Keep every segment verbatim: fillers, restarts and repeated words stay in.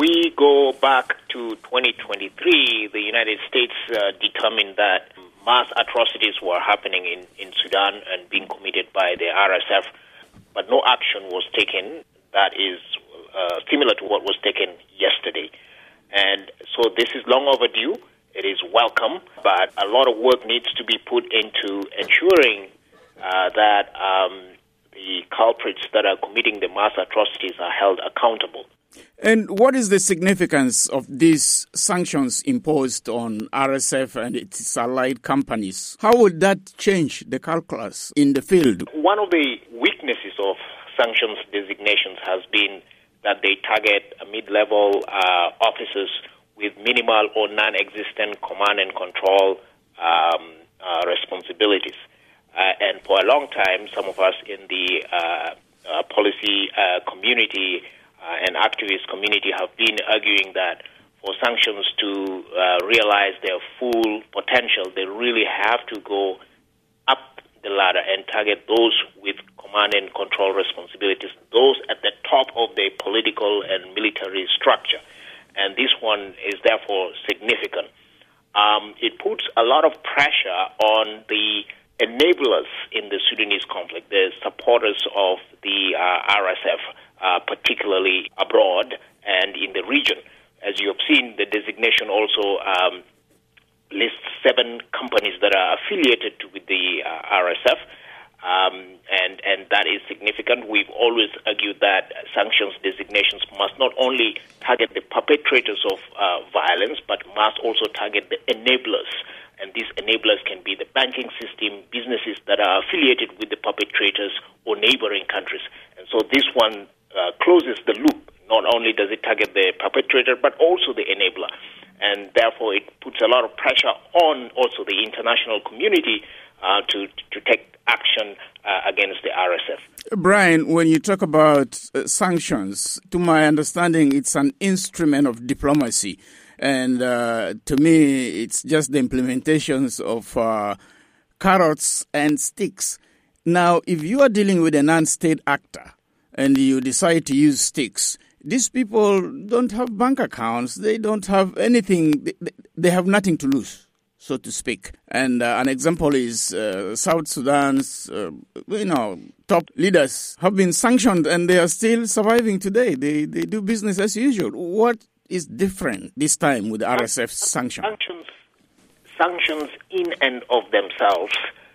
we go back to twenty twenty-three, the United States uh, determined that mass atrocities were happening in, in Sudan and being committed by the R S F, but no action was taken that is uh, similar to what was taken yesterday. And so this is long overdue. It is welcome, but a lot of work needs to be put into ensuring uh, that um, the culprits that are committing the mass atrocities are held accountable. And what is the significance of these sanctions imposed on R S F and its allied companies? How would that change the calculus in the field? One of the weaknesses of sanctions designations has been that they target mid-level uh, officers with minimal or non-existent command and control um, uh, responsibilities. Uh, and for a long time, some of us in the uh, uh, policy uh, community uh, and activist community have been arguing that for sanctions to uh, realize their full potential, they really have to go up the ladder and target those with command and control responsibilities, those at the top of the political and military structure. And this one is therefore significant. Um, it puts a lot of pressure on the enablers in the Sudanese conflict, the supporters of the uh, R S F, uh, particularly abroad and in the region. As you have seen, the designation also um, lists seven companies that are affiliated to, with the uh, R S F, um, and, and that is significant. We've always argued that sanctions designations must not only target the perpetrators of uh, violence, but must also target the enablers. And these enablers can be the banking system, businesses that are affiliated with the perpetrators or neighboring countries. And so this one uh, closes the loop. Not only does it target the perpetrator, but also the enabler. And therefore, it puts a lot of pressure on also the international community uh, to, to take action uh, against the R S F. Brian, when you talk about uh, sanctions, to my understanding, it's an instrument of diplomacy. And uh, to me, it's just the implementations of uh, carrots and sticks. Now, if you are dealing with a non-state actor and you decide to use sticks, these people don't have bank accounts. They don't have anything. They, they have nothing to lose, so to speak. And uh, an example is uh, South Sudan's, uh, you know, top leaders have been sanctioned and they are still surviving today. They they do business as usual. What is different this time with the R S F sanction? Sanctions, sanctions in and of themselves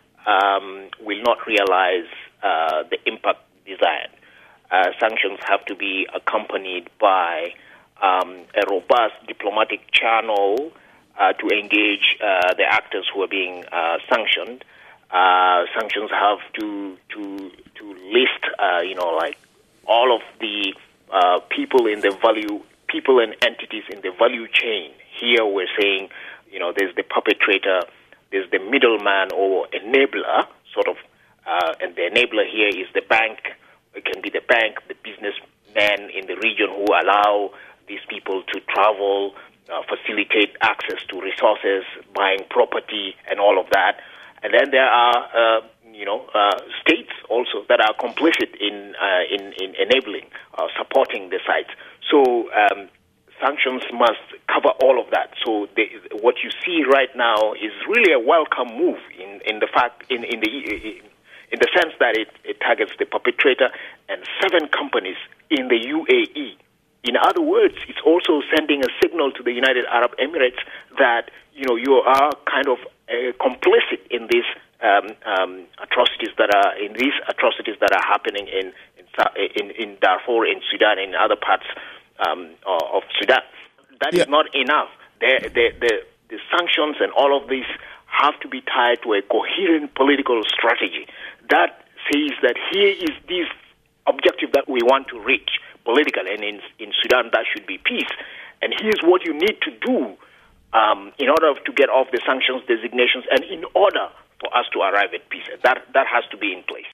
um, will not realize uh, the impact desired. Uh, sanctions have to be accompanied by um, a robust diplomatic channel uh, to engage uh, the actors who are being uh, sanctioned. Uh, sanctions have to to to list, uh, you know, like all of the uh, people in the value, people and entities in the value chain. Here we're saying, you know, there's the perpetrator, there's the middleman or enabler, sort of, uh, and the enabler here is the bank. It can be the bank, the businessmen in the region who allow these people to travel, uh, facilitate access to resources, buying property, and all of that. And then there are, uh, you know, uh, states also that are complicit in uh, in, in enabling, uh, supporting the sites. So um, sanctions must cover all of that. So they, what you see right now is really a welcome move in, in the fact in in the. In, in the sense that it, it targets the perpetrator and seven companies in the U A E. In other words, it's also sending a signal to the United Arab Emirates that, you know, you are kind of uh, complicit in these um, um, atrocities that are in these atrocities that are happening in in, in Darfur, in Sudan, in other parts um, of Sudan. That yeah. is not enough. The, the, the, the sanctions and all of these have to be tied to a coherent political strategy that says that here is this objective that we want to reach politically, and in, in Sudan that should be peace. And here's what you need to do um, in order to get off the sanctions designations and in order for us to arrive at peace. That, that has to be in place.